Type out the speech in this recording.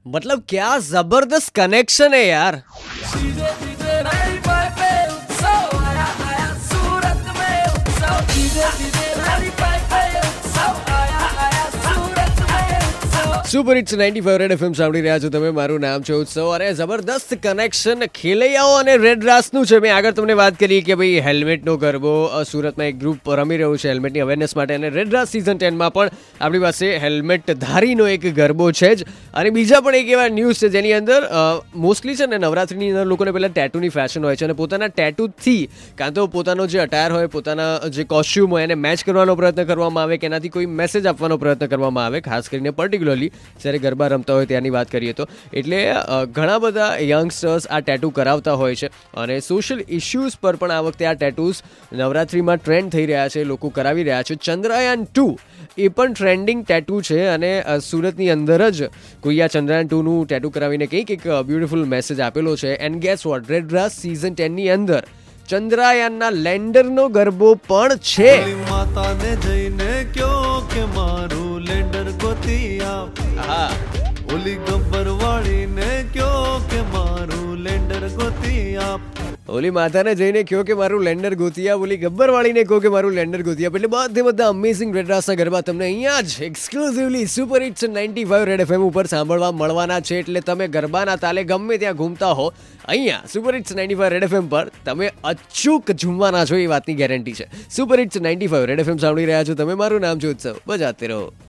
मतलब क्या जबरदस्त कनेक्शन है यार। सीधे सीधे रानी पाए पे उत्सव आया आया सूरत में उत्सव सीधे सीधे रानी पाए पे उत्सव आया आया सूरत में उत्सव। સુપર હિટ્સ 95 રેડ એફએમ સાંભળી રહ્યા છો તમે। મારું નામ છે ઉત્સવ અને જબરદસ્ત કનેક્શન ખેલૈયાઓ અને રેડ રાસનું છે। મેં આગળ તમને વાત કરી કે ભાઈ હેલ્મેટનો ગરબો સુરતમાં એક ગ્રુપ રમી રહ્યું છે હેલ્મેટની અવેરનેસ માટે, અને રેડ રાસ સિઝન 10માં પણ આપણી પાસે હેલ્મેટ ધારીનો એક ગરબો છે જ। અને બીજા પણ એક એવા ન્યૂઝ છે જેની અંદર મોસ્ટલી છે ને નવરાત્રિની અંદર લોકોને પહેલાં ટેટુની ફેશન હોય છે અને પોતાના ટેટુથી કાં તો પોતાનો જે અટાયર હોય, પોતાના જે કોસ્ચ્યુમ હોય એને મેચ કરવાનો પ્રયત્ન કરવામાં આવે કે એનાથી કોઈ મેસેજ આપવાનો પ્રયત્ન કરવામાં આવે, ખાસ કરીને પર્ટિક્યુલરલી જ્યારે ગરબા રમતા હોય ત્યાંની વાત કરીએ તો। એટલે ઘણા બધા યંગસ્ટર્સ આ ટેટુ કરાવતા હોય છે અને સોશિયલ ઇશ્યુઝ પર પણ આ વખતે આ ટેટુઝ નવરાત્રિમાં ટ્રેન્ડ થઈ રહ્યા છે, લોકો કરાવી રહ્યા છે। ચંદ્રયાન 2 એ પણ ટ્રેન્ડિંગ ટેટુ છે અને સુરતની અંદર જ કોઈ આ ચંદ્રયાન 2નું ટેટુ કરાવીને કંઈક એક બ્યુટીફુલ મેસેજ આપેલો છે। And guess what, red Raas season 10ની અંદર ચંદ્રયાનના લેન્ડરનો ગરબો પણ છે। માતાને જઈને કયો કે મારું લેન્ડર ગોતી આપ, હા, ઓલી ગબ્બરવાળીને કયો કે મારું લેન્ડર ગોતી આપ, ઓલી માતાને જઈને કહો કે મારું લેન્ડર ગોતી આપ, ઓલી ગબ્બરવાળીને કહો કે મારું લેન્ડર ગોતી આપ। એટલે બધા અમેઝિંગ રેડ રાસના ગરબા તમને અહીંયા જ exclusively super hits 95 red FM ઉપર સાંભળવા મળવાના છે। એટલે તમે ગરબાના તાલે ગમે ત્યાં ઘૂમતા હો, અહીંયા સુપર હિટ્સ 95 રેડ એફએમ પર તમે અચૂક ઝૂમવાના છો, એ વાતની ગેરંટી છે। સુપર હિટ્સ 95 રેડ એફએમ સાંભળી રહ્યા છો તમે। મારું નામ છે ઉત્સવ, બજાતે રહો।